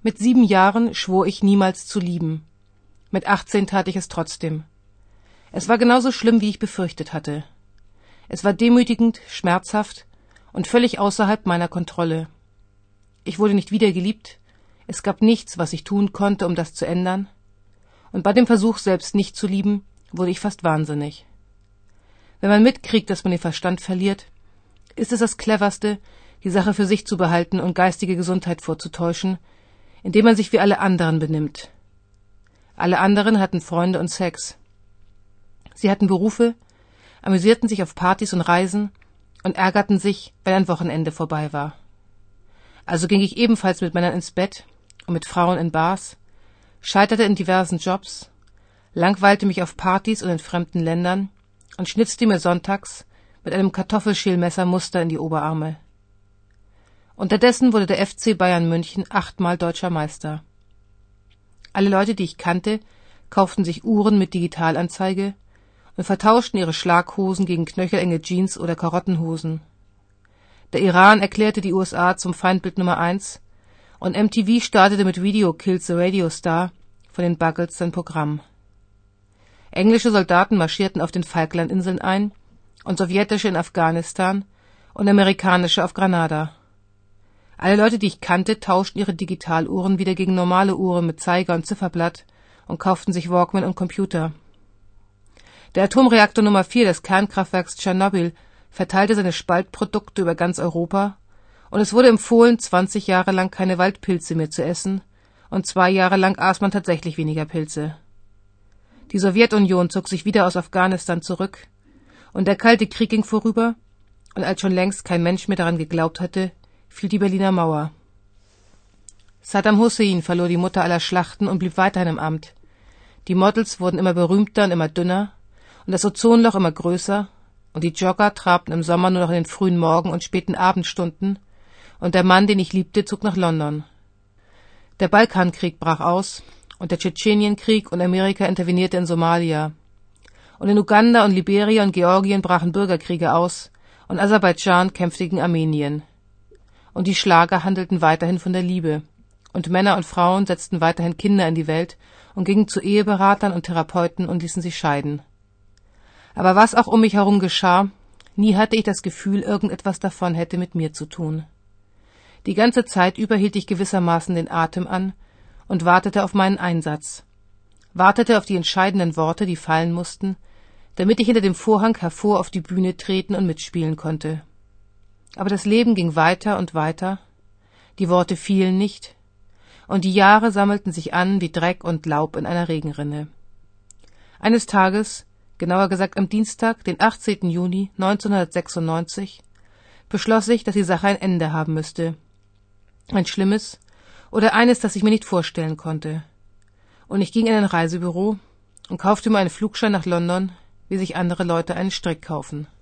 Mit 7 Jahren schwor ich, niemals zu lieben. Mit 18 tat ich es trotzdem. Es war genauso schlimm, wie ich befürchtet hatte. Es war demütigend, schmerzhaft und völlig außerhalb meiner Kontrolle. Ich wurde nicht wieder geliebt, es gab nichts, was ich tun konnte, um das zu ändern, und bei dem Versuch, selbst nicht zu lieben, wurde ich fast wahnsinnig. Wenn man mitkriegt, dass man den Verstand verliert, ist es das Cleverste, die Sache für sich zu behalten und geistige Gesundheit vorzutäuschen, indem man sich wie alle anderen benimmt. Alle anderen hatten Freunde und Sex. Sie hatten Berufe, amüsierten sich auf Partys und Reisen und ärgerten sich, wenn ein Wochenende vorbei war. Also ging ich ebenfalls mit Männern ins Bett und mit Frauen in Bars, scheiterte in diversen Jobs, langweilte mich auf Partys und in fremden Ländern und schnitzte mir sonntags mit einem Kartoffelschälmesser Muster in die Oberarme. Unterdessen wurde der FC Bayern München 8-mal deutscher Meister. Alle Leute, die ich kannte, kauften sich Uhren mit Digitalanzeige und vertauschten ihre Schlaghosen gegen knöchelenge Jeans oder Karottenhosen. Der Iran erklärte die USA zum Feindbild Nummer 1 und MTV startete mit Video Kills the Radio Star von den Buggles sein Programm. Englische Soldaten marschierten auf den Falklandinseln ein und sowjetische in Afghanistan und amerikanische auf Granada. Alle Leute, die ich kannte, tauschten ihre Digitaluhren wieder gegen normale Uhren mit Zeiger und Zifferblatt und kauften sich Walkman und Computer. Der Atomreaktor Nummer 4 des Kernkraftwerks Tschernobyl verteilte seine Spaltprodukte über ganz Europa und es wurde empfohlen, 20 Jahre lang keine Waldpilze mehr zu essen und 2 Jahre lang aß man tatsächlich weniger Pilze. Die Sowjetunion zog sich wieder aus Afghanistan zurück und der Kalte Krieg ging vorüber und als schon längst kein Mensch mehr daran geglaubt hatte, fiel die Berliner Mauer. Saddam Hussein verlor die Mutter aller Schlachten und blieb weiterhin im Amt. Die Models wurden immer berühmter und immer dünner und das Ozonloch immer größer und die Jogger trabten im Sommer nur noch in den frühen Morgen- und späten Abendstunden und der Mann, den ich liebte, zog nach London. Der Balkankrieg brach aus und der Tschetschenienkrieg und Amerika intervenierte in Somalia. Und in Uganda und Liberia und Georgien brachen Bürgerkriege aus und Aserbaidschan kämpfte gegen Armenien. Und die Schlager handelten weiterhin von der Liebe. Und Männer und Frauen setzten weiterhin Kinder in die Welt und gingen zu Eheberatern und Therapeuten und ließen sich scheiden. Aber was auch um mich herum geschah, nie hatte ich das Gefühl, irgendetwas davon hätte mit mir zu tun. Die ganze Zeit über hielt ich gewissermaßen den Atem an und wartete auf meinen Einsatz. Wartete auf die entscheidenden Worte, die fallen mussten, damit ich hinter dem Vorhang hervor auf die Bühne treten und mitspielen konnte. Aber das Leben ging weiter und weiter, die Worte fielen nicht, und die Jahre sammelten sich an wie Dreck und Laub in einer Regenrinne. Eines Tages, genauer gesagt am Dienstag, den 18. Juni 1996, beschloss ich, dass die Sache ein Ende haben müsste. Ein schlimmes oder eines, das ich mir nicht vorstellen konnte. Und ich ging in ein Reisebüro und kaufte mir einen Flugschein nach London, wie sich andere Leute einen Strick kaufen.